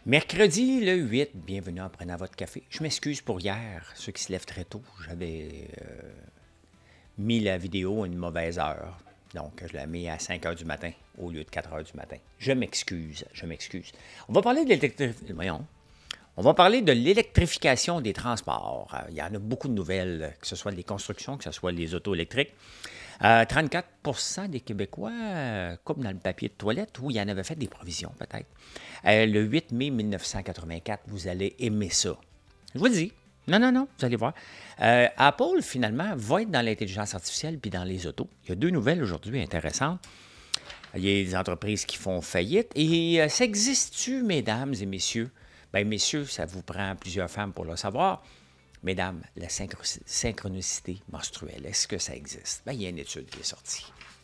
Mercredi le 8, bienvenue en prenant votre café. Je m'excuse pour hier, ceux qui se lèvent très tôt. J'avais mis la vidéo à une mauvaise heure. Donc, je l'ai mis à 5 heures du matin au lieu de 4 heures du matin. Je m'excuse, je m'excuse. On va parler de l'électrification des transports. Il y en a beaucoup de nouvelles, que ce soit les constructions, que ce soit les autos électriques. 34 des Québécois coupent dans le papier de toilette ou il y en avait fait des provisions, peut-être. Le 8 mai 1984, vous allez aimer ça. Je vous le dis. Non, vous allez voir. Apple, finalement, va être dans l'intelligence artificielle puis dans les autos. Il y a deux nouvelles aujourd'hui intéressantes. Il y a des entreprises qui font faillite. Et ça existe-tu, mesdames et messieurs? Bien, messieurs, ça vous prend plusieurs femmes pour le savoir. Mesdames, la synchronicité menstruelle, est-ce que ça existe? Bien, il y a une étude qui est sortie.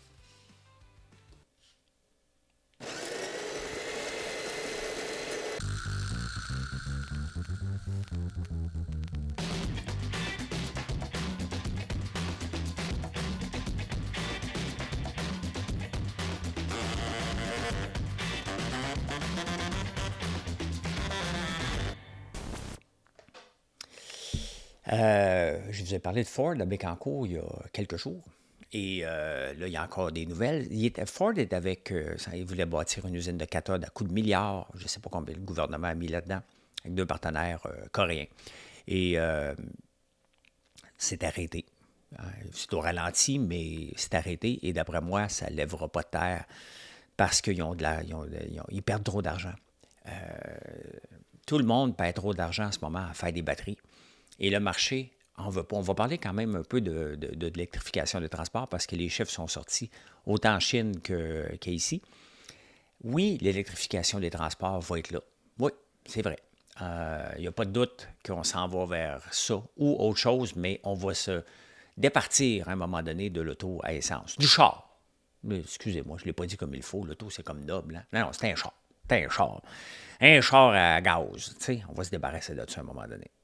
Je vous ai parlé de Ford à Bécancour il y a quelques jours. Et là, il y a encore des nouvelles. Ford est avec, il voulait bâtir une usine de cathode à coût de milliards. Je ne sais pas combien le gouvernement a mis là-dedans, avec deux partenaires coréens. Et c'est arrêté. C'est au ralenti, mais c'est arrêté. Et d'après moi, ça ne lèvera pas de terre parce qu'ils ils perdent trop d'argent. Tout le monde perd trop d'argent en ce moment à faire des batteries. Et le marché en veut pas. On va parler quand même un peu de l'électrification des transports parce que les chiffres sont sortis autant en Chine qu'ici. Oui, l'électrification des transports va être là. Oui, c'est vrai. Il n'y a pas de doute qu'on s'en va vers ça ou autre chose, mais on va se départir à un moment donné de l'auto à essence. Du char. Mais, excusez-moi, je ne l'ai pas dit comme il faut. L'auto, c'est comme noble. Hein? Non, c'est un char. C'est un char. Un char à gaz. Tu sais, on va se débarrasser de ça à un moment donné.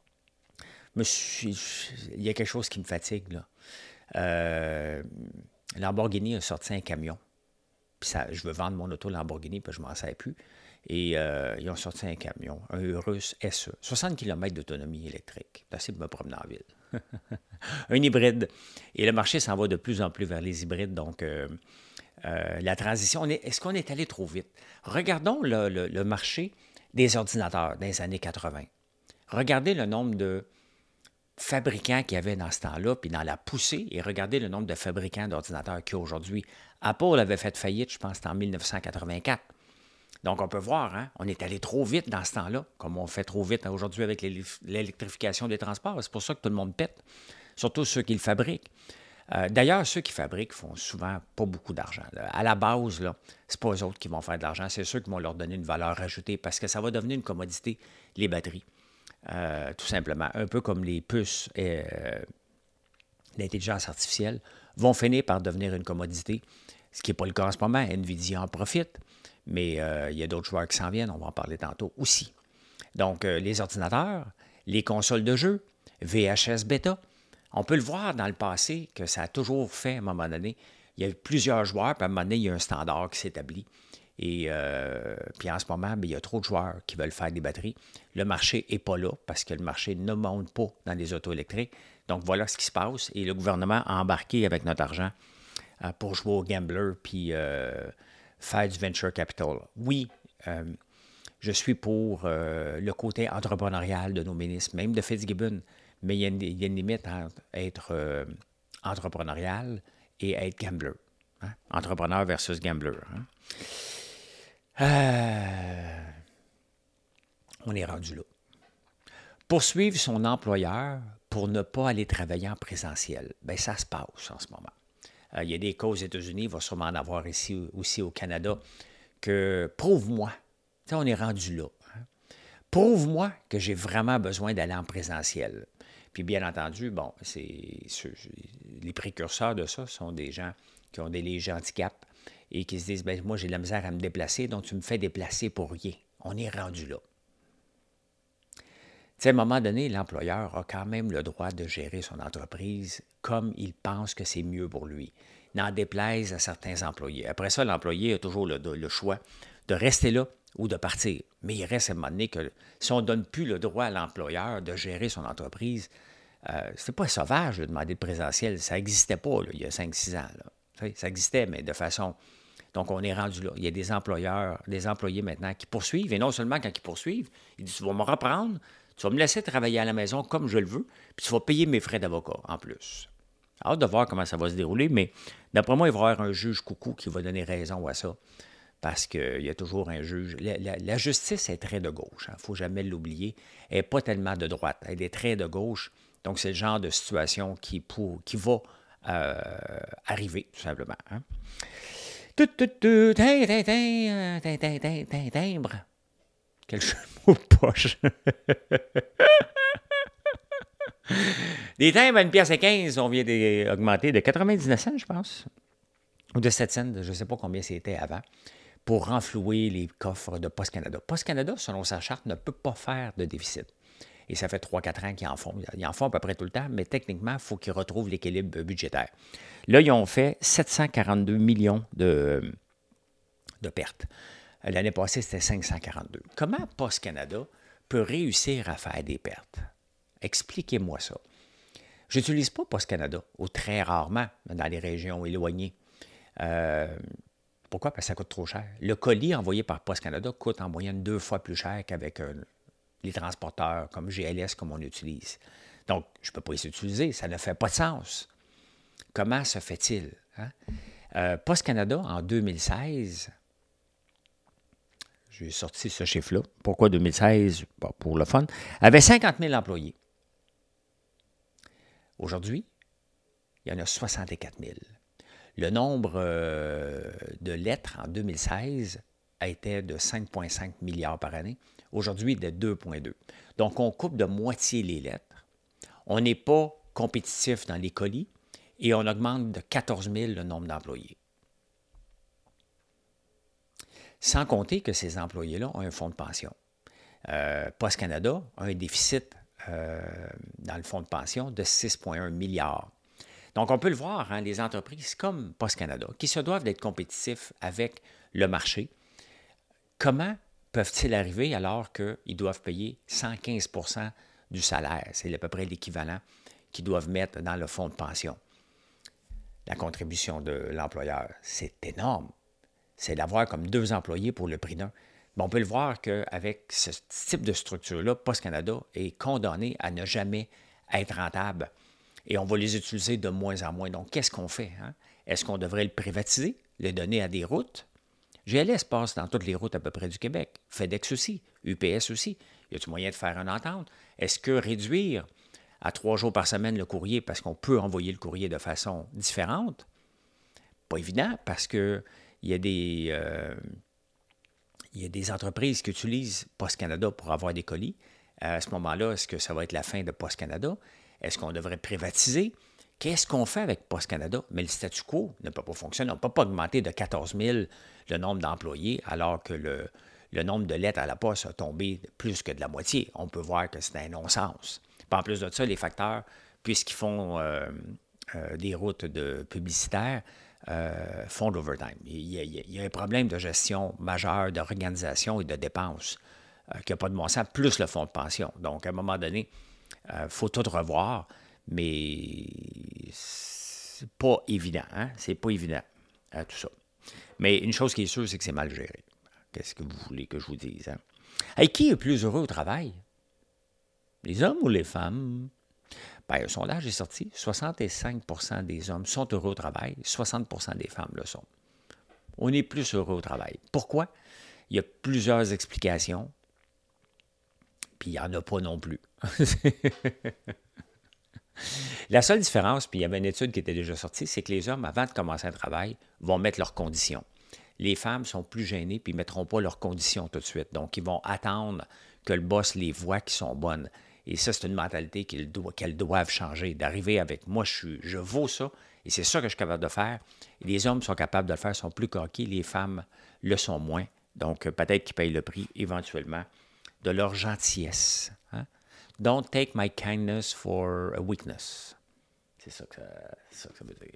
Il y a quelque chose qui me fatigue, là. Lamborghini a sorti un camion. Puis je veux vendre mon auto Lamborghini, puis je ne m'en sers plus. Et ils ont sorti un camion, un Urus SE. 60 km d'autonomie électrique. C'est assez de me promener en ville. Un hybride. Et le marché s'en va de plus en plus vers les hybrides. Donc, la transition, est-ce qu'on est allé trop vite? Regardons le marché des ordinateurs des années 80. Regardez le nombre de fabricants qu'il y avait dans ce temps-là, puis dans la poussée, et regardez le nombre de fabricants d'ordinateurs qu'il y a aujourd'hui. Apple avait fait faillite, je pense, en 1984. Donc, on peut voir, hein, on est allé trop vite dans ce temps-là, comme on fait trop vite aujourd'hui avec l'électrification des transports. C'est pour ça que tout le monde pète, surtout ceux qui le fabriquent. D'ailleurs, ceux qui fabriquent font souvent pas beaucoup d'argent. À la base, ce n'est pas eux autres qui vont faire de l'argent, c'est ceux qui vont leur donner une valeur ajoutée parce que ça va devenir une commodité, les batteries. Tout simplement. Un peu comme les puces et l'intelligence artificielle vont finir par devenir une commodité, ce qui n'est pas le cas en ce moment. Nvidia en profite, mais il y a d'autres joueurs qui s'en viennent, on va en parler tantôt aussi. Donc, les ordinateurs, les consoles de jeux, VHS Beta, on peut le voir dans le passé que ça a toujours fait, à un moment donné, il y a eu plusieurs joueurs, puis à un moment donné, il y a un standard qui s'établit. Et puis en ce moment, bien, il y a trop de joueurs qui veulent faire des batteries. Le marché n'est pas là parce que le marché ne monte pas dans les autos électriques. Donc voilà ce qui se passe. Et le gouvernement a embarqué avec notre argent pour jouer au gambler puis faire du venture capital. Oui, je suis pour le côté entrepreneurial de nos ministres, même de Fitzgibbon, mais il y a une limite entre être entrepreneurial et être gambler. Hein? Entrepreneur versus gambler. Hein? On est rendu là. Poursuivre son employeur pour ne pas aller travailler en présentiel. Bien, ça se passe en ce moment. Il y a des cas aux États-Unis, il va sûrement en avoir ici aussi au Canada, que prouve-moi. Tu sais, on est rendu là. Hein? Prouve-moi que j'ai vraiment besoin d'aller en présentiel. Puis bien entendu, bon, les précurseurs de ça sont des gens qui ont des légers handicaps et qui se disent, ben moi, j'ai de la misère à me déplacer, donc tu me fais déplacer pour rien. On est rendu là. Tu sais, à un moment donné, l'employeur a quand même le droit de gérer son entreprise comme il pense que c'est mieux pour lui. N'en déplaise à certains employés. Après ça, l'employé a toujours le choix de rester là ou de partir. Mais il reste à un moment donné que si on ne donne plus le droit à l'employeur de gérer son entreprise, c'était pas sauvage de demander le présentiel. Ça n'existait pas là, il y a 5-6 ans. Là. Ça existait, mais de façon... Donc, on est rendu là. Il y a des employeurs, des employés maintenant qui poursuivent. Et non seulement quand ils poursuivent, ils disent, tu vas me reprendre, tu vas me laisser travailler à la maison comme je le veux, puis tu vas payer mes frais d'avocat en plus. Hâte de voir comment ça va se dérouler, mais d'après moi, il va y avoir un juge coucou qui va donner raison à ça. Parce qu'il y a toujours un juge. La justice est très de gauche. Il ne faut jamais l'oublier. Elle n'est pas tellement de droite. Elle est très de gauche. Donc, c'est le genre de situation qui va arriver, tout simplement. Hein? Timbre. Quel jeu de mots de poche. Les timbres à 1,15 $, on vient d'augmenter de 99 cents, je pense. Ou de 7 cents, je ne sais pas combien c'était avant, pour renflouer les coffres de Post Canada. Post Canada, selon sa charte, ne peut pas faire de déficit. Et ça fait 3-4 ans qu'ils en font. Ils en font à peu près tout le temps, mais techniquement, il faut qu'ils retrouvent l'équilibre budgétaire. Là, ils ont fait 742 millions de pertes. L'année passée, c'était 542. Comment Post Canada peut réussir à faire des pertes? Expliquez-moi ça. Je n'utilise pas Post Canada, ou très rarement, dans les régions éloignées. Pourquoi? Parce que ça coûte trop cher. Le colis envoyé par Post Canada coûte en moyenne 2 fois plus cher qu'avec les transporteurs comme GLS, comme on utilise. Donc, je ne peux pas les utiliser. Ça ne fait pas de sens. Comment se fait-il? Hein? Post Canada, en 2016, j'ai sorti ce chiffre-là. Pourquoi 2016? Bon, pour le fun. Avait 50 000 employés. Aujourd'hui, il y en a 64 000. Le nombre de lettres en 2016 a été de 5,5 milliards par année. Aujourd'hui, de 2,2. Donc, on coupe de moitié les lettres. On n'est pas compétitif dans les colis et on augmente de 14 000 le nombre d'employés. Sans compter que ces employés-là ont un fonds de pension. Post Canada a un déficit dans le fonds de pension de 6,1 milliards. Donc, on peut le voir, hein, les entreprises comme Post Canada, qui se doivent d'être compétitifs avec le marché, comment peuvent-ils arriver alors qu'ils doivent payer 115 % du salaire? C'est à peu près l'équivalent qu'ils doivent mettre dans le fonds de pension. La contribution de l'employeur, c'est énorme. C'est d'avoir comme 2 employés pour le prix d'un. Mais on peut le voir qu'avec ce type de structure-là, Post Canada est condamné à ne jamais être rentable. Et on va les utiliser de moins en moins. Donc, qu'est-ce qu'on fait? Hein? Est-ce qu'on devrait le privatiser, le donner à des routes? GLS passe dans toutes les routes à peu près du Québec. FedEx aussi, UPS aussi. Y a-t-il moyen de faire une entente? Est-ce que réduire à 3 jours par semaine le courrier parce qu'on peut envoyer le courrier de façon différente? Pas évident parce que il y a des entreprises qui utilisent Post Canada pour avoir des colis. À ce moment-là, est-ce que ça va être la fin de Post Canada? Est-ce qu'on devrait privatiser? Qu'est-ce qu'on fait avec Post Canada? Mais le statu quo ne peut pas fonctionner. On ne peut pas augmenter de 14 000 le nombre d'employés alors que le nombre de lettres à la poste a tombé de plus que de la moitié. On peut voir que c'est un non-sens. Puis en plus de ça, les facteurs, puisqu'ils font des routes publicitaires, font de l'overtime. Il y a un problème de gestion majeur, d'organisation et de dépenses qui n'a pas de bon sens, plus le fonds de pension. Donc, à un moment donné, il faut tout revoir, mais c'est pas évident. Hein? C'est pas évident, tout ça. Mais une chose qui est sûre, c'est que c'est mal géré. Qu'est-ce que vous voulez que je vous dise? Hein? Hey, qui est plus heureux au travail? Les hommes ou les femmes? Bien, un sondage est sorti. 65 % des hommes sont heureux au travail, 60 % des femmes le sont. On est plus heureux au travail. Pourquoi? Il y a plusieurs explications, puis il n'y en a pas non plus. La seule différence, puis il y avait une étude qui était déjà sortie, c'est que les hommes, avant de commencer un travail, vont mettre leurs conditions. Les femmes sont plus gênées, puis ils ne mettront pas leurs conditions tout de suite. Donc, ils vont attendre que le boss les voit qui sont bonnes. Et ça, c'est une mentalité qu'elles doivent changer, d'arriver avec « moi, je vaux ça, et c'est ça que je suis capable de faire ». Les hommes sont capables de le faire, sont plus coqués, les femmes le sont moins. Donc, peut-être qu'ils payent le prix éventuellement de leur gentillesse. Hein? Don't take my kindness for a weakness. C'est ça que ça veut dire.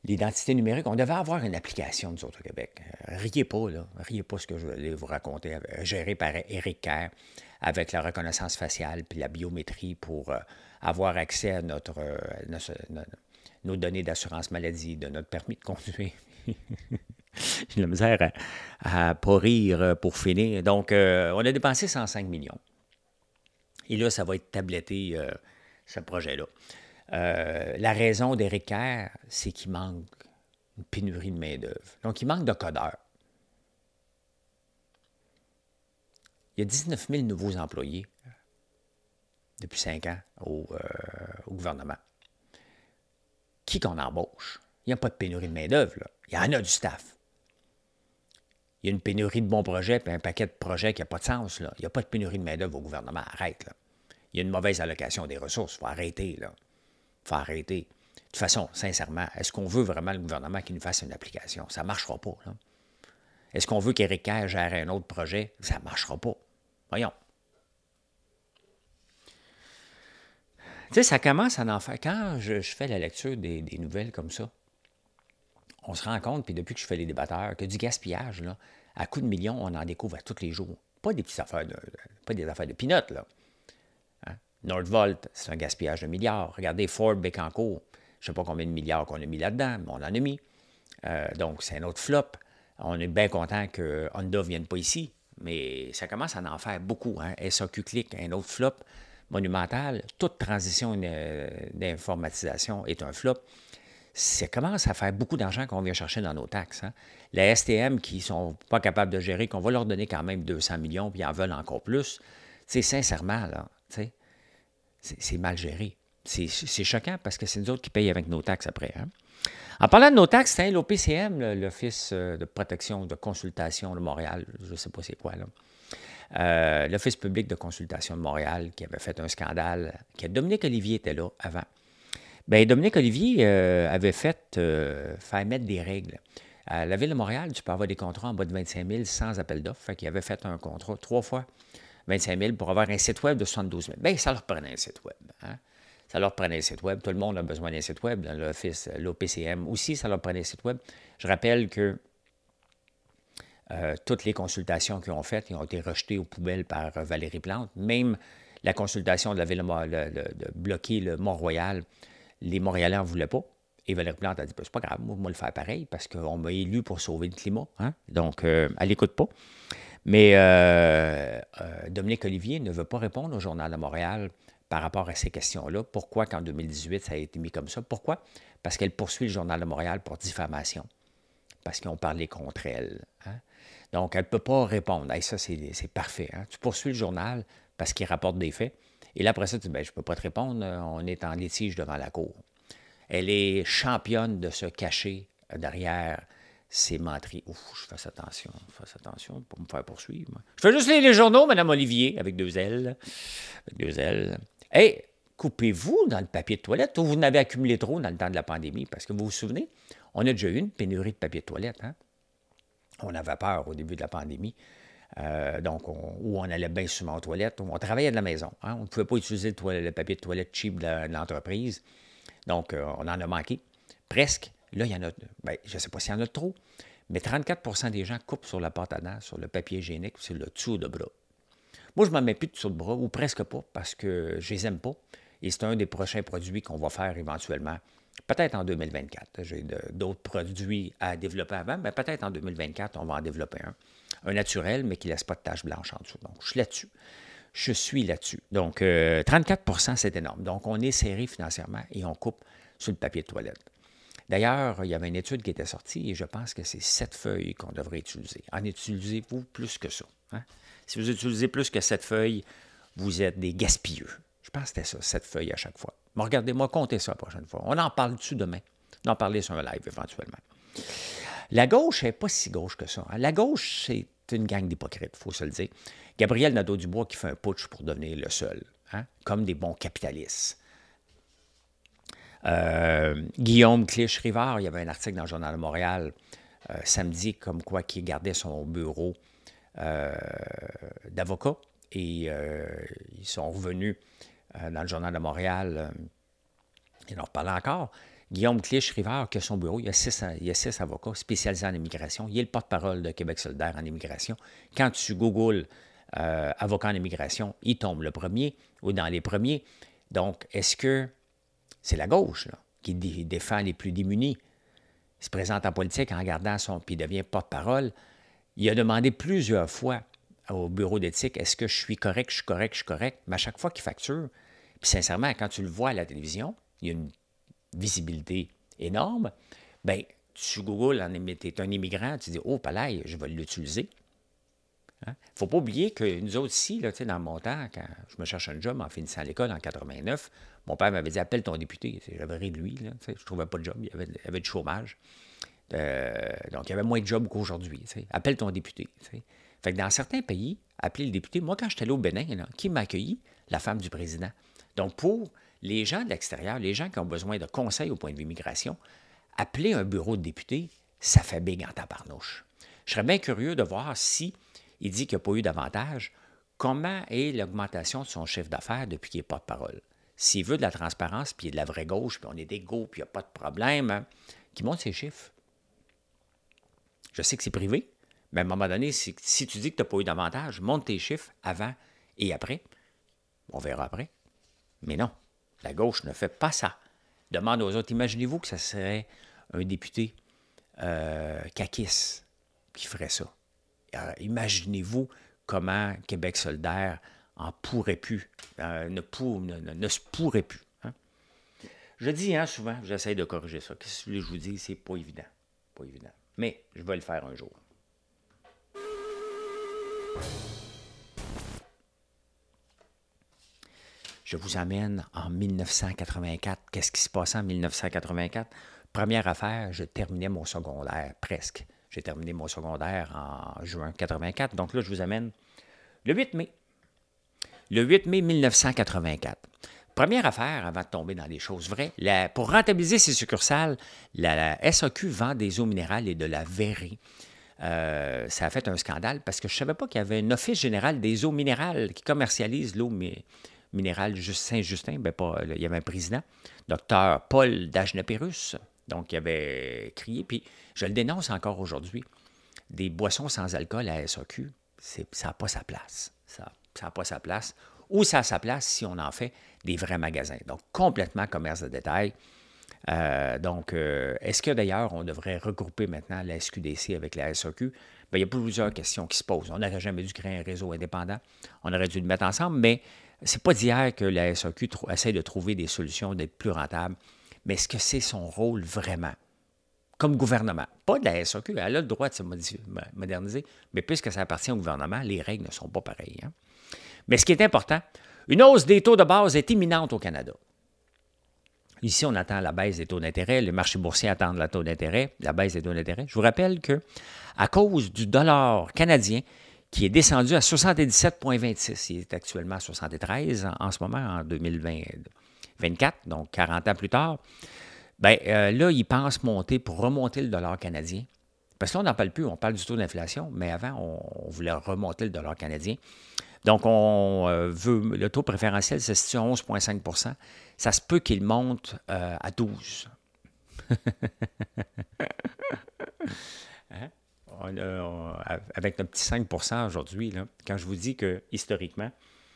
l'identité numérique, on devait avoir une application, nous autres, au Québec. Riez pas, là. Riez pas ce que je vais vous raconter. Géré par Éric Kerr, avec la reconnaissance faciale puis la biométrie pour avoir accès à nos données d'assurance maladie, de notre permis de conduire. J'ai la misère à pas rire pour finir. Donc, on a dépensé 105 millions. Et là, ça va être tabletté, ce projet-là. La raison d'Éric Kerr, c'est qu'il manque une pénurie de main-d'œuvre. Donc, il manque de codeurs. Il y a 19 000 nouveaux employés depuis 5 ans au gouvernement. Qui qu'on embauche? Il n'y a pas de pénurie de main-d'œuvre, là. Il y en a du staff. Il y a une pénurie de bons projets puis un paquet de projets qui n'a pas de sens, là. Il n'y a pas de pénurie de main-d'œuvre au gouvernement. Arrête, là. Il y a une mauvaise allocation des ressources. Il faut arrêter, là. Il faut arrêter. De toute façon, sincèrement, est-ce qu'on veut vraiment le gouvernement qui nous fasse une application? Ça ne marchera pas, là. Est-ce qu'on veut qu'Éric Kerr gère un autre projet? Ça ne marchera pas. Voyons. Tu sais, ça commence à en faire. Quand je fais la lecture des nouvelles comme ça, on se rend compte, puis depuis que je fais les débatteurs, que du gaspillage, là, à coups de millions, on en découvre à tous les jours. Pas des petites affaires pas des affaires de peanuts, là. Hein? Nordvolt, c'est un gaspillage de milliards. Regardez Ford Bécancour, je ne sais pas combien de milliards qu'on a mis là-dedans, mais on en a mis. Donc, c'est un autre flop. On est bien content que Honda ne vienne pas ici, mais ça commence à en faire beaucoup. Hein? SAQ Click, un autre flop monumental. Toute transition d'informatisation est un flop. Ça commence à faire beaucoup d'argent qu'on vient chercher dans nos taxes. Hein? La STM, qui ne sont pas capables de gérer, qu'on va leur donner quand même 200 millions, puis ils en veulent encore plus. C'est sincèrement, là, c'est mal géré. C'est choquant parce que c'est nous autres qui payent avec nos taxes après. Hein? En parlant de nos taxes, c'est l'OPCM, l'Office de protection de consultation de Montréal, je ne sais pas c'est quoi, là. L'Office public de consultation de Montréal qui avait fait un scandale, Dominique Olivier était là avant. Bien, Dominique Olivier avait fait faire mettre des règles. À la Ville de Montréal, tu peux avoir des contrats en bas de 25 000 sans appel d'offres. Fait qu'il avait fait un contrat 3 fois 25 000 pour avoir un site web de 72 000. Bien, ça leur prenait un site web. Hein? Ça leur prenait un site web. Tout le monde a besoin d'un site web. Dans l'Office, l'OPCM aussi, ça leur prenait un site web. Je rappelle que toutes les consultations qu'ils ont faites, ils ont été rejetées aux poubelles par Valérie Plante. Même la consultation de la Ville de bloquer le Mont-Royal, les Montréalais n'en voulaient pas. Et Valérie Plante a dit, c'est pas grave, moi, je vais le faire pareil parce qu'on m'a élu pour sauver le climat. Hein? Donc, elle n'écoute pas. Mais Dominique Olivier ne veut pas répondre au Journal de Montréal par rapport à ces questions-là. Pourquoi qu'en 2018, ça a été mis comme ça? Pourquoi? Parce qu'elle poursuit le Journal de Montréal pour diffamation. Parce qu'ils ont parlé contre elle. Hein? Donc, elle ne peut pas répondre. Hey, ça, c'est parfait. Hein? Tu poursuis le journal parce qu'il rapporte des faits. Et là, après ça, tu dis, je ne peux pas te répondre. On est en litige devant la cour. Elle est championne de se cacher derrière ces menteries. Ouf, je fasse attention pour me faire poursuivre. Je fais juste lire les journaux, Mme Olivier, avec 2 L. Avec 2 L. Hey, coupez-vous dans le papier de toilette ou vous en avez accumulé trop dans le temps de la pandémie? Parce que vous vous souvenez, on a déjà eu une pénurie de papier de toilette. Hein? On avait peur au début de la pandémie. Donc, où on allait bien souvent aux toilettes. On travaillait de la maison. Hein? On ne pouvait pas utiliser le papier de toilette cheap de l'entreprise. Donc, on en a manqué. Presque. Là, il y en a, je ne sais pas s'il y en a trop, mais 34 des gens coupent sur la pâte à dents, sur le papier hygiénique, sur le dessous de bras. Moi, je ne m'en mets plus de dessous de bras, ou presque pas, parce que je les aime pas. Et c'est un des prochains produits qu'on va faire éventuellement, peut-être en 2024. J'ai d'autres produits à développer avant, mais peut-être en 2024, on va en développer un. Un naturel, mais qui ne laisse pas de taches blanches en dessous. Donc, je suis là-dessus. Je suis là-dessus. Donc, 34 c'est énorme. Donc, on est serré financièrement et on coupe sur le papier de toilette. D'ailleurs, il y avait une étude qui était sortie et je pense que c'est 7 feuilles qu'on devrait utiliser. En utilisez-vous plus que ça? Hein? Si vous utilisez plus que 7 feuilles, vous êtes des gaspilleux. Je pense que c'était ça, 7 feuilles à chaque fois. Mais regardez-moi, comptez ça la prochaine fois. On en parle dessus demain. On en parler sur un live éventuellement. La gauche n'est pas si gauche que ça. Hein? La gauche, c'est une gang d'hypocrites, il faut se le dire. Gabriel Nadeau-Dubois qui fait un putsch pour devenir le seul, hein? Comme des bons capitalistes. Guillaume Clich-Rivard, il y avait un article dans le Journal de Montréal samedi comme quoi qui gardait son bureau d'avocat et ils sont revenus dans le Journal de Montréal, ils en reparlent encore. Guillaume Clich-Rivard, qui a son bureau, il y a six avocats spécialisés en immigration. Il est le porte-parole de Québec solidaire en immigration. Quand tu googles avocat en immigration, il tombe le premier ou dans les premiers. Donc, est-ce que c'est la gauche là, qui défend les plus démunis? Il se présente en politique en gardant puis il devient porte-parole. Il a demandé plusieurs fois au bureau d'éthique, est-ce que je suis correct, je suis correct, je suis correct? Mais à chaque fois qu'il facture, puis sincèrement, quand tu le vois à la télévision, il y a une visibilité énorme, bien, tu googles, tu es un immigrant, tu dis, oh, palais, je vais l'utiliser. Il ne faut pas oublier que nous autres ici, là, dans mon temps, quand je me cherche un job en finissant l'école en 89, mon père m'avait dit, appelle ton député. J'avais ri de lui, là, je ne trouvais pas de job, il y avait du chômage. Donc, il y avait moins de jobs qu'aujourd'hui. Appelle ton député. T'sais. Fait que dans certains pays, appeler le député, moi, quand j'étais allé au Bénin, là, qui m'a accueilli? La femme du président. Donc, pour les gens de l'extérieur, les gens qui ont besoin de conseils au point de vue immigration, appeler un bureau de député, ça fait big en tabarnouche. Je serais bien curieux de voir si il dit qu'il n'y a pas eu d'avantage, comment est l'augmentation de son chiffre d'affaires depuis qu'il est porte-parole. S'il veut de la transparence, puis il y a de la vraie gauche, puis on est d'égaux, puis il n'y a pas de problème, hein, qu'il monte ses chiffres. Je sais que c'est privé, mais à un moment donné, si tu dis que tu n'as pas eu d'avantage, monte tes chiffres avant et après. On verra après. Mais non, la gauche ne fait pas ça. Demande aux autres, imaginez-vous que ça serait un député caquiste qui ferait ça. Imaginez-vous comment Québec solidaire en pourrait plus, ne se pourrait plus. Hein? Je dis souvent, j'essaie de corriger ça. Qu'est-ce que je vous dis, c'est pas évident. Pas évident. Mais je vais le faire un jour. Je vous amène en 1984. Qu'est-ce qui se passait en 1984? Première affaire, je terminais mon secondaire, presque. J'ai terminé mon secondaire en juin 84. Donc là, je vous amène le 8 mai. Le 8 mai 1984. Première affaire, avant de tomber dans les choses vraies, pour rentabiliser ses succursales, la SAQ vend des eaux minérales et de la verrerie. Ça a fait un scandale parce que je ne savais pas qu'il y avait un office général des eaux minérales qui commercialise l'eau minérale Saint-Justin. Il y avait un président, Dr Paul Dagenapérus, donc il avait crié, puis je le dénonce encore aujourd'hui. Des boissons sans alcool à SAQ, ça n'a pas sa place. Ça n'a pas sa place. Ou ça a sa place si on en fait des vrais magasins. Donc, complètement commerce de détail. Est-ce que d'ailleurs, on devrait regrouper maintenant la SQDC avec la SAQ? Bien, il y a plusieurs questions qui se posent. On n'aurait jamais dû créer un réseau indépendant. On aurait dû le mettre ensemble, mais c'est pas d'hier que la SAQ essaie de trouver des solutions, d'être plus rentable. Mais est-ce que c'est son rôle vraiment? Comme gouvernement. Pas de la SAQ, elle a le droit de se moderniser, mais puisque ça appartient au gouvernement, les règles ne sont pas pareilles. Hein? Mais ce qui est important, une hausse des taux de base est imminente au Canada. Ici, on attend la baisse des taux d'intérêt. Les marchés boursiers attendent la baisse des taux d'intérêt. Je vous rappelle qu'à cause du dollar canadien, qui est descendu à 77,26, il est actuellement à 73 en ce moment, en 2024, donc 40 ans plus tard, là, ils pensent monter pour remonter le dollar canadien. Parce que là, on n'en parle plus, on parle du taux d'inflation, mais avant, on voulait remonter le dollar canadien. Donc, le taux préférentiel se situe à 11,5 %. Ça se peut qu'il monte à 12 hein? Avec notre petit 5 % aujourd'hui, là, quand je vous dis que historiquement,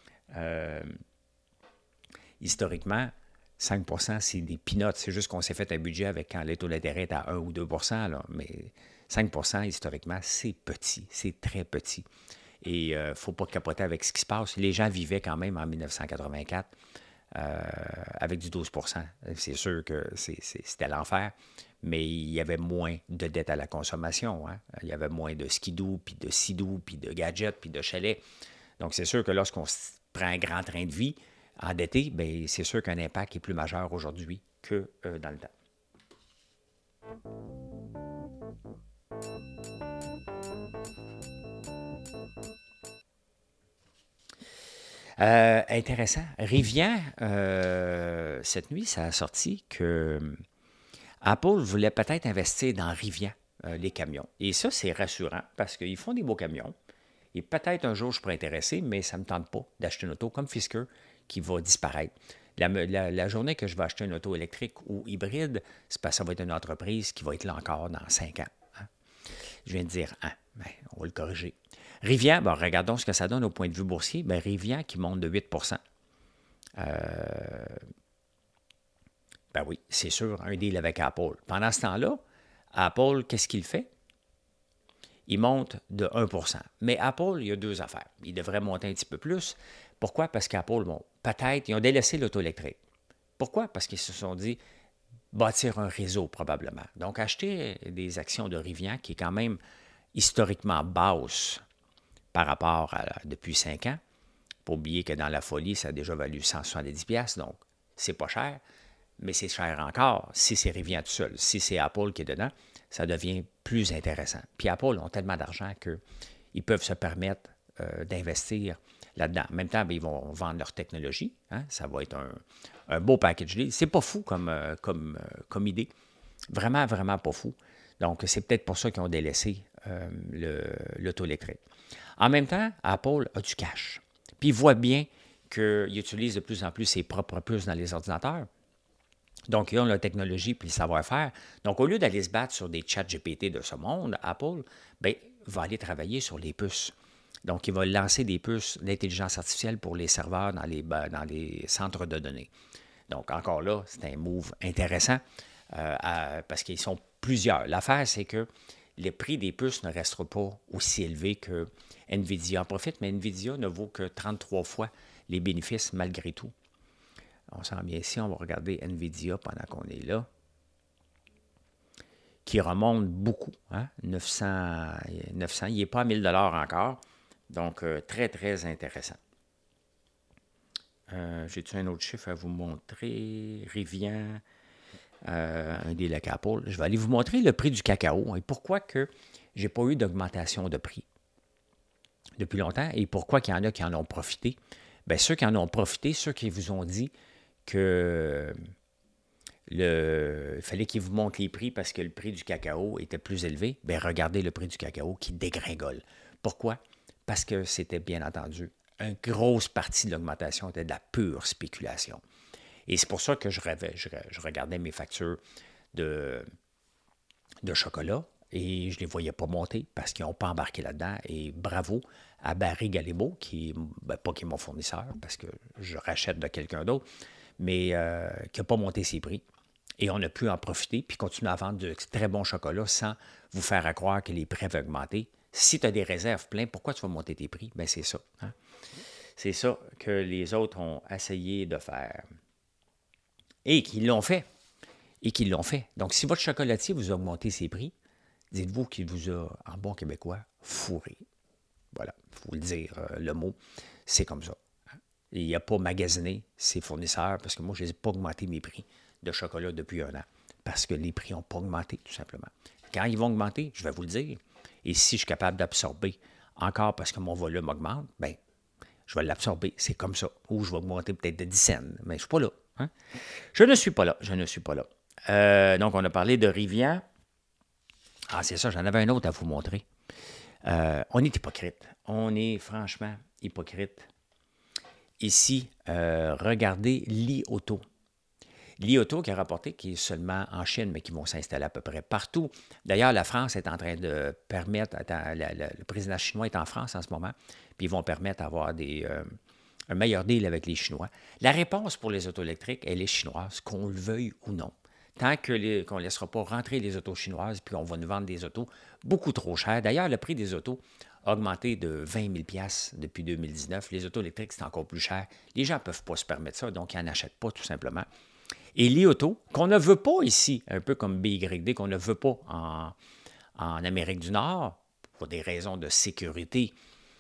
5 %, c'est des peanuts. C'est juste qu'on s'est fait un budget avec quand les taux d'intérêt est à 1 ou 2 % là, mais 5 % historiquement, c'est petit, c'est très petit. Et il ne faut pas capoter avec ce qui se passe. Les gens vivaient quand même en 1984 avec du 12 %. C'est sûr que c'était l'enfer, mais il y avait moins de dettes à la consommation. Hein? Il y avait moins de skidoo, puis de sidou, puis de gadgets, puis de chalets. Donc, c'est sûr que lorsqu'on prend un grand train de vie endetté, bien, c'est sûr qu'un impact est plus majeur aujourd'hui que dans le temps. Intéressant. Rivian, cette nuit, ça a sorti que Apple voulait peut-être investir dans Rivian, les camions. Et ça, c'est rassurant parce qu'ils font des beaux camions. Et peut-être un jour, je pourrais intéresser, mais ça ne me tente pas d'acheter une auto comme Fisker qui va disparaître. La journée que je vais acheter une auto électrique ou hybride, c'est parce que ça va être une entreprise qui va être là encore dans 5 ans. Hein. Je viens de dire ben, on va le corriger. Rivian, bon, regardons ce que ça donne au point de vue boursier. Ben, Rivian qui monte de 8 ben oui, c'est sûr, un deal avec Apple. Pendant ce temps-là, Apple, qu'est-ce qu'il fait? Il monte de 1 Mais Apple, il y a deux affaires. Il devrait monter un petit peu plus. Pourquoi? Parce qu'Apple, bon, peut-être, ils ont délaissé l'auto électrique. Pourquoi? Parce qu'ils se sont dit bâtir un réseau, probablement. Donc, acheter des actions de Rivian, qui est quand même historiquement basse par rapport à depuis 5 ans. Pas oublier que dans la folie, ça a déjà valu 170$, donc c'est pas cher, mais c'est cher encore si c'est Rivian tout seul. Si c'est Apple qui est dedans, ça devient plus intéressant. Puis Apple ont tellement d'argent qu'ils peuvent se permettre d'investir là-dedans. En même temps, bien, ils vont vendre leur technologie. Hein? Ça va être un beau package deal. C'est pas fou comme idée. Vraiment, vraiment pas fou. Donc, c'est peut-être pour ça qu'ils ont délaissé l'auto électrique. En même temps, Apple a du cash. Puis il voit bien qu'il utilise de plus en plus ses propres puces dans les ordinateurs. Donc, ils ont la technologie puis le savoir-faire. Donc, au lieu d'aller se battre sur des chats GPT de ce monde, Apple bien, va aller travailler sur les puces. Donc, il va lancer des puces d'intelligence artificielle pour les serveurs dans les centres de données. Donc, encore là, c'est un move intéressant parce qu'ils sont plusieurs. L'affaire, c'est que le prix des puces ne restera pas aussi élevé que NVIDIA en profite, mais NVIDIA ne vaut que 33 fois les bénéfices malgré tout. On s'en vient ici, on va regarder NVIDIA pendant qu'on est là, qui remonte beaucoup, hein? 900, il n'est pas à 1000 $ encore, donc très, très intéressant. J'ai-tu un autre chiffre à vous montrer? Rivian, un deal avec Apple. Je vais aller vous montrer le prix du cacao et pourquoi que je n'ai pas eu d'augmentation de prix depuis longtemps et pourquoi qu'il y en a qui en ont profité. Bien, ceux qui en ont profité, ceux qui vous ont dit que il fallait qu'ils vous montrent les prix parce que le prix du cacao était plus élevé, bien, regardez le prix du cacao qui dégringole. Pourquoi? Parce que c'était bien entendu une grosse partie de l'augmentation était de la pure spéculation. Et c'est pour ça que je regardais mes factures de chocolat et je ne les voyais pas monter parce qu'ils n'ont pas embarqué là-dedans. Et bravo à Barry Galibo, pas qui est mon fournisseur parce que je rachète de quelqu'un d'autre, mais qui n'a pas monté ses prix. Et on a pu en profiter puis continuer à vendre de très bons chocolats sans vous faire croire que les prix avaient augmenté. Si tu as des réserves pleines, pourquoi tu vas monter tes prix? Bien, c'est ça. Hein? C'est ça que les autres ont essayé de faire. Et qu'ils l'ont fait. Donc, si votre chocolatier vous a augmenté ses prix, dites-vous qu'il vous a, en bon québécois, fourré. Voilà, il faut le dire, le mot, c'est comme ça. Il n'y a pas magasiné ses fournisseurs, parce que moi, je n'ai pas augmenté mes prix de chocolat depuis 1 an, parce que les prix n'ont pas augmenté, tout simplement. Quand ils vont augmenter, je vais vous le dire, et si je suis capable d'absorber encore parce que mon volume augmente, bien, je vais l'absorber, c'est comme ça. Ou je vais augmenter peut-être de 10 cents, mais je ne suis pas là. Hein? Je ne suis pas là. Donc, on a parlé de Rivian. Ah, c'est ça, j'en avais un autre à vous montrer. On est hypocrite. On est franchement hypocrite. Ici, regardez Li Auto. Li Auto qui a rapporté qu'il est seulement en Chine, mais qui vont s'installer à peu près partout. D'ailleurs, la France est en train de permettre, le président chinois est en France en ce moment, puis ils vont permettre d'avoir un meilleur deal avec les Chinois. La réponse pour les autos électriques, elle est chinoise, qu'on le veuille ou non. Tant qu'on ne laissera pas rentrer les autos chinoises, puis on va nous vendre des autos beaucoup trop chères. D'ailleurs, le prix des autos a augmenté de 20 000 $ depuis 2019. Les autos électriques, c'est encore plus cher. Les gens ne peuvent pas se permettre ça, donc ils n'en achètent pas tout simplement. Et Li Auto, qu'on ne veut pas ici, un peu comme BYD, qu'on ne veut pas en Amérique du Nord, pour des raisons de sécurité,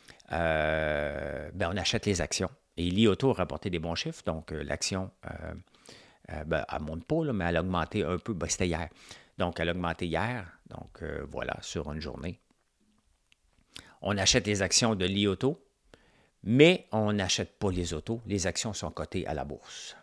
on achète les actions. Et Li Auto a rapporté des bons chiffres, donc l'action, elle ne monte pas, là, mais elle a augmenté un peu, c'était hier. Donc, elle a augmenté hier, donc voilà, sur une journée. On achète les actions de Li Auto, mais on n'achète pas les autos. Les actions sont cotées à la bourse.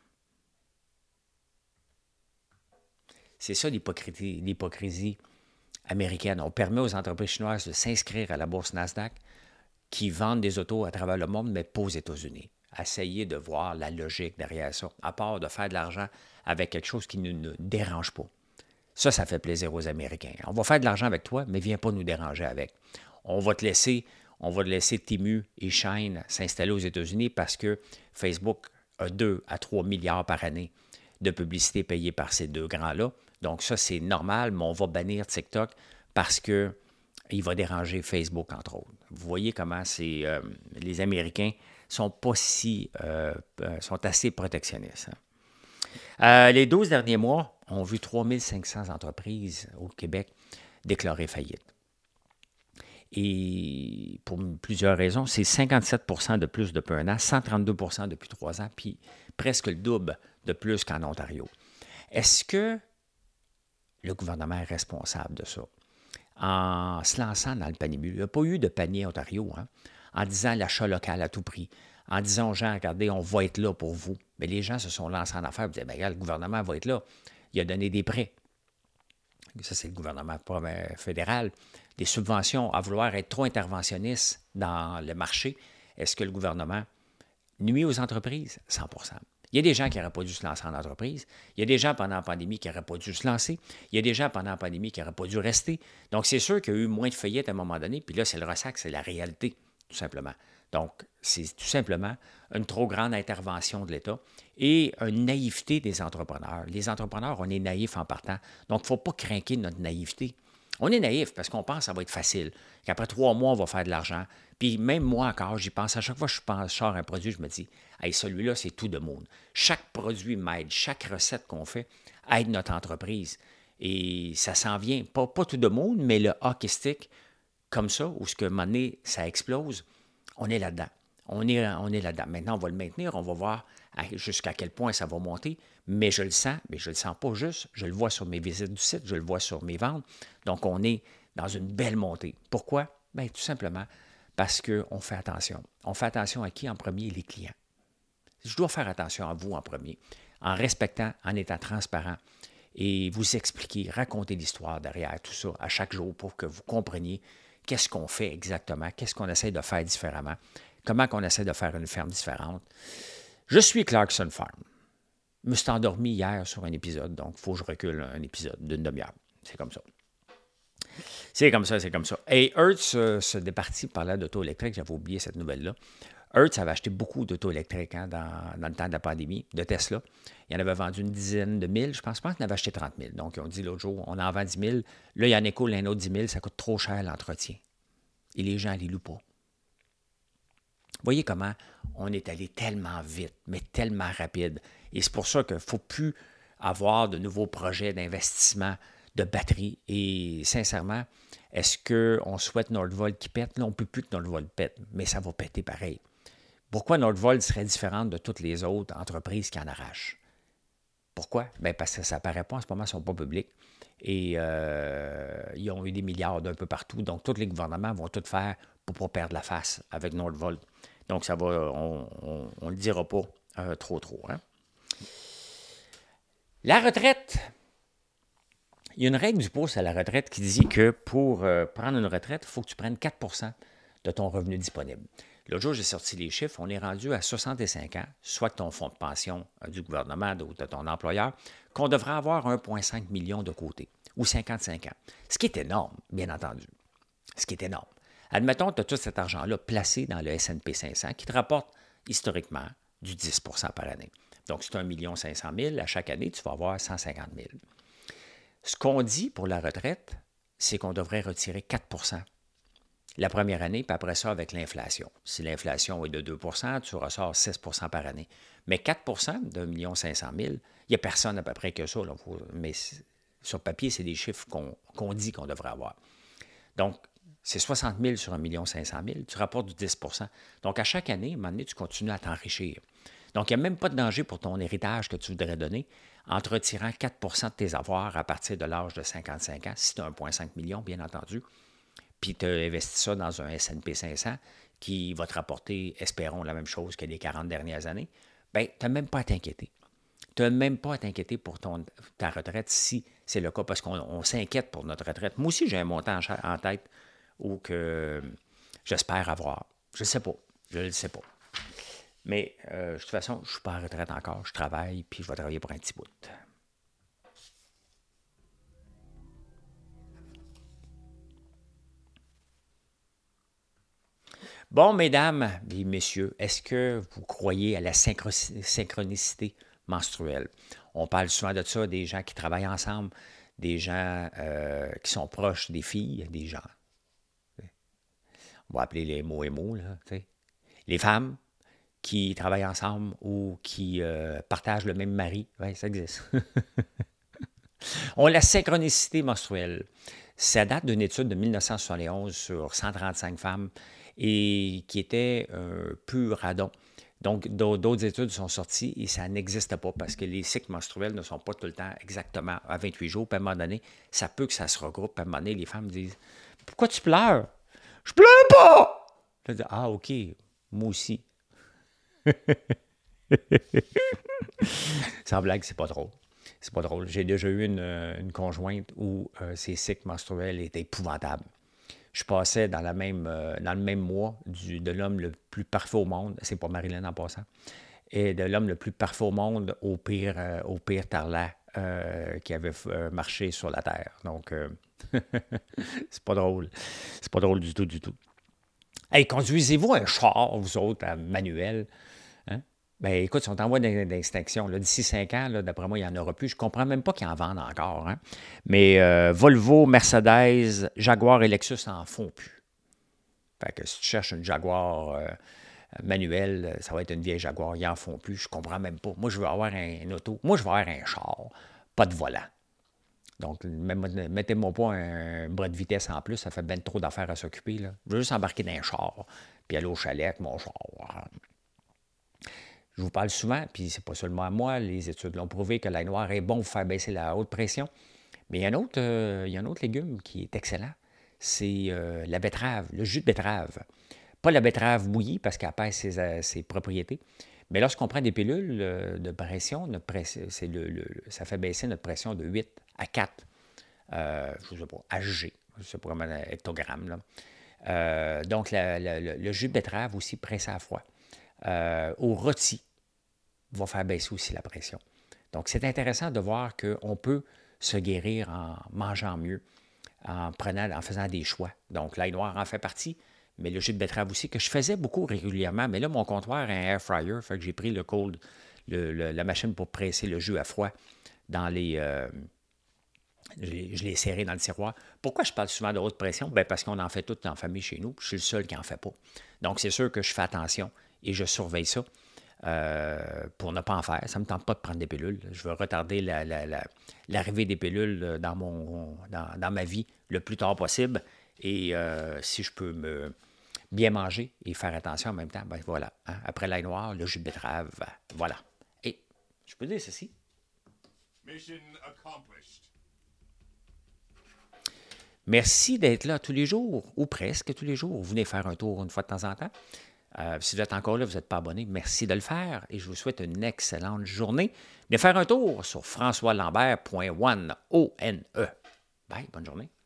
C'est ça l'hypocrisie américaine. On permet aux entreprises chinoises de s'inscrire à la bourse Nasdaq qui vendent des autos à travers le monde, mais pas aux États-Unis. essayer de voir la logique derrière ça, à part de faire de l'argent avec quelque chose qui ne nous dérange pas. Ça fait plaisir aux Américains. On va faire de l'argent avec toi, mais viens pas nous déranger avec. On va te laisser Temu et Shine s'installer aux États-Unis parce que Facebook a 2 à 3 milliards par année de publicité payée par ces deux grands-là. Donc ça, c'est normal, mais on va bannir TikTok parce que il va déranger Facebook, entre autres. Vous voyez comment les Américains sont sont assez protectionnistes. Les 12 derniers mois ont vu 3500 entreprises au Québec déclarer faillite. Et pour plusieurs raisons, c'est 57 de plus depuis un an, 132 depuis 3 ans, puis presque le double de plus qu'en Ontario. Est-ce que le gouvernement est responsable de ça? En se lançant dans le panier bleu, il n'y a pas eu de panier Ontario, en disant l'achat local à tout prix, en disant aux gens, regardez, on va être là pour vous. Mais les gens se sont lancés en affaires et disaient, bien, regarde, le gouvernement va être là. Il a donné des prêts. Ça, c'est le gouvernement fédéral. Des subventions à vouloir être trop interventionniste dans le marché. Est-ce que le gouvernement nuit aux entreprises? 100 Il y a des gens qui n'auraient pas dû se lancer en entreprise. Il y a des gens pendant la pandémie qui n'auraient pas dû se lancer. Il y a des gens pendant la pandémie qui n'auraient pas dû rester. Donc, c'est sûr qu'il y a eu moins de faillites à un moment donné. Puis là, c'est le ressac, c'est la réalité, tout simplement. Donc, c'est tout simplement une trop grande intervention de l'État et une naïveté des entrepreneurs. Les entrepreneurs, on est naïfs en partant. Donc, il ne faut pas craquer notre naïveté. On est naïf parce qu'on pense que ça va être facile, qu'après 3 mois, on va faire de l'argent. Puis même moi encore, j'y pense. À chaque fois que je sors un produit, je me dis, hey, celui-là, c'est tout de monde. Chaque produit m'aide, chaque recette qu'on fait aide notre entreprise. Et ça s'en vient, pas tout de monde, mais le hockey stick, comme ça, où ce que, à un moment donné, ça explose, on est là-dedans. On est là-dedans. Maintenant, on va le maintenir, on va voir jusqu'à quel point ça va monter, mais je le sens, mais je ne le sens pas juste. Je le vois sur mes visites du site, je le vois sur mes ventes. Donc, on est dans une belle montée. Pourquoi? Bien, tout simplement parce qu'on fait attention. On fait attention à qui en premier? Les clients. Je dois faire attention à vous en premier, en respectant, en étant transparent et vous expliquer, raconter l'histoire derrière tout ça à chaque jour pour que vous compreniez qu'est-ce qu'on fait exactement, qu'est-ce qu'on essaie de faire différemment, comment on essaie de faire une ferme différente. Je suis Clarkson Farm. Je me suis endormi hier sur un épisode, donc il faut que je recule un épisode d'une demi-heure. C'est comme ça. C'est comme ça. Et Hertz se départit par là d'auto électrique. J'avais oublié cette nouvelle-là. Hertz avait acheté beaucoup d'auto électriques dans le temps de la pandémie, de Tesla. Il en avait vendu une dizaine de mille. Je pense qu'il en avait acheté 30 000. Donc, ils ont dit l'autre jour, on en vend 10 000. Là, il y en écoule un autre 10 000. Ça coûte trop cher l'entretien. Et les gens ne les louent pas. Voyez comment on est allé tellement vite, mais tellement rapide. Et c'est pour ça qu'il ne faut plus avoir de nouveaux projets d'investissement de batterie. Et sincèrement, est-ce qu'on souhaite Nordvolt qui pète? Là, on ne peut plus que Nordvolt pète, mais ça va péter pareil. Pourquoi Nordvolt serait différente de toutes les autres entreprises qui en arrachent? Pourquoi? Bien, parce que ça n'apparaît pas en ce moment, ils ne sont pas publics. Et ils ont eu des milliards d'un peu partout. Donc, tous les gouvernements vont tout faire pour ne pas perdre la face avec Nordvolt. Donc, ça va, on ne le dira pas trop. Hein? La retraite. Il y a une règle du pouce à la retraite qui dit que pour prendre une retraite, il faut que tu prennes 4 de ton revenu disponible. L'autre jour, j'ai sorti les chiffres. On est rendu à 65 ans, soit ton fonds de pension du gouvernement ou de ton employeur, qu'on devrait avoir 1,5 million de côté, ou 55 ans. Ce qui est énorme, bien entendu. Ce qui est énorme. Admettons que tu as tout cet argent-là placé dans le S&P 500 qui te rapporte historiquement du 10 par année. Donc, c'est 1 500 000. À chaque année, tu vas avoir 150 000. Ce qu'on dit pour la retraite, c'est qu'on devrait retirer 4 la première année, puis après ça, avec l'inflation. Si l'inflation est de 2 tu ressors 6 par année. Mais 4 d'1 500 000, il n'y a personne à peu près que ça. Là, mais sur papier, c'est des chiffres qu'on dit qu'on devrait avoir. Donc, c'est 60 000 sur 1 500 000, tu rapportes du 10 Donc, à chaque année, à un moment donné, tu continues à t'enrichir. Donc, il n'y a même pas de danger pour ton héritage que tu voudrais donner en te retirant 4 de tes avoirs à partir de l'âge de 55 ans, si tu as 1,5 million, bien entendu, puis tu as investi ça dans un S&P 500 qui va te rapporter, espérons, la même chose que les 40 dernières années, bien, tu n'as même pas à t'inquiéter. Tu n'as même pas à t'inquiéter pour ta retraite si c'est le cas, parce qu'on s'inquiète pour notre retraite. Moi aussi, j'ai un montant en tête ou que j'espère avoir. Je ne sais pas. Je ne le sais pas. Mais de toute façon, je ne suis pas en retraite encore. Je travaille, puis je vais travailler pour un petit bout. Bon, mesdames et messieurs, est-ce que vous croyez à la synchronicité menstruelle? On parle souvent de ça, des gens qui travaillent ensemble, des gens qui sont proches des filles, des gens, on va appeler les mots et mots, là, tu sais. Les femmes qui travaillent ensemble ou qui partagent le même mari, oui, ça existe. On a la synchronicité menstruelle. Ça date d'une étude de 1971 sur 135 femmes et qui était un pur radon. Donc, d'autres études sont sorties et ça n'existe pas parce que les cycles menstruels ne sont pas tout le temps exactement à 28 jours. Puis à un moment donné, ça peut que ça se regroupe. Puis à un moment donné, les femmes disent « Pourquoi tu pleures? »« Je pleure pas! » Je dis « Ah, OK, moi aussi. » Sans blague, c'est pas drôle. C'est pas drôle. J'ai déjà eu une conjointe où ses cycles menstruels étaient épouvantables. Je passais dans le même mois de l'homme le plus parfait au monde, c'est pas Marilyn en passant, et de l'homme le plus parfait au monde au pire tarlat qui avait marché sur la Terre. Donc, c'est pas drôle. C'est pas drôle du tout, du tout. Hey, conduisez-vous un char, vous autres, à manuel? Hein? Ben écoute, si on t'envoie d'extinction, d'ici 5 ans, d'après moi, il n'y en aura plus. Je ne comprends même pas qu'ils en vendent encore. Hein? Mais Volvo, Mercedes, Jaguar et Lexus n'en font plus. Fait que si tu cherches une Jaguar manuelle, ça va être une vieille Jaguar, ils n'en font plus. Je ne comprends même pas. Moi, je veux avoir un auto. Moi, je veux avoir un char, pas de volant. Donc, mettez-moi pas un bras de vitesse en plus, ça fait bien trop d'affaires à s'occuper. Là. Je veux juste embarquer dans un char, puis aller au chalet avec mon char. Je vous parle souvent, puis c'est pas seulement à moi, les études l'ont prouvé que l'ail noir est bon pour faire baisser la haute pression. Mais il y a un autre légume qui est excellent, c'est la betterave, le jus de betterave. Pas la betterave bouillie parce qu'elle perd ses propriétés, mais lorsqu'on prend des pilules de pression, ça fait baisser notre pression de 8 à 4, je ne sais pas, Hg, je ne sais pas comment, hectogrammes. Là. Donc, le jus de betterave aussi pressé à froid. Au rôti, va faire baisser aussi la pression. Donc, c'est intéressant de voir qu'on peut se guérir en mangeant mieux, en faisant des choix. Donc, l'ail noir en fait partie, mais le jus de betterave aussi, que je faisais beaucoup régulièrement. Mais là, mon comptoir a un air fryer, fait que j'ai pris la machine pour presser le jus à froid dans je l'ai serré dans le tiroir. Pourquoi je parle souvent de haute pression? Bien, parce qu'on en fait tout en famille chez nous. Je suis le seul qui n'en fait pas. Donc, c'est sûr que je fais attention et je surveille ça. Pour ne pas en faire. Ça ne me tente pas de prendre des pilules. Je veux retarder l'arrivée des pilules dans ma vie le plus tard possible. Et si je peux bien manger et faire attention en même temps, ben voilà. Hein? Après l'ail noir, le jus de betterave, voilà. Et je peux dire ceci. Mission accomplished. Merci d'être là tous les jours, ou presque tous les jours. Vous venez faire un tour une fois de temps en temps. Si vous êtes encore là, vous n'êtes pas abonné, merci de le faire et je vous souhaite une excellente journée. Venez faire un tour sur françoislambert.one. Bye, bonne journée.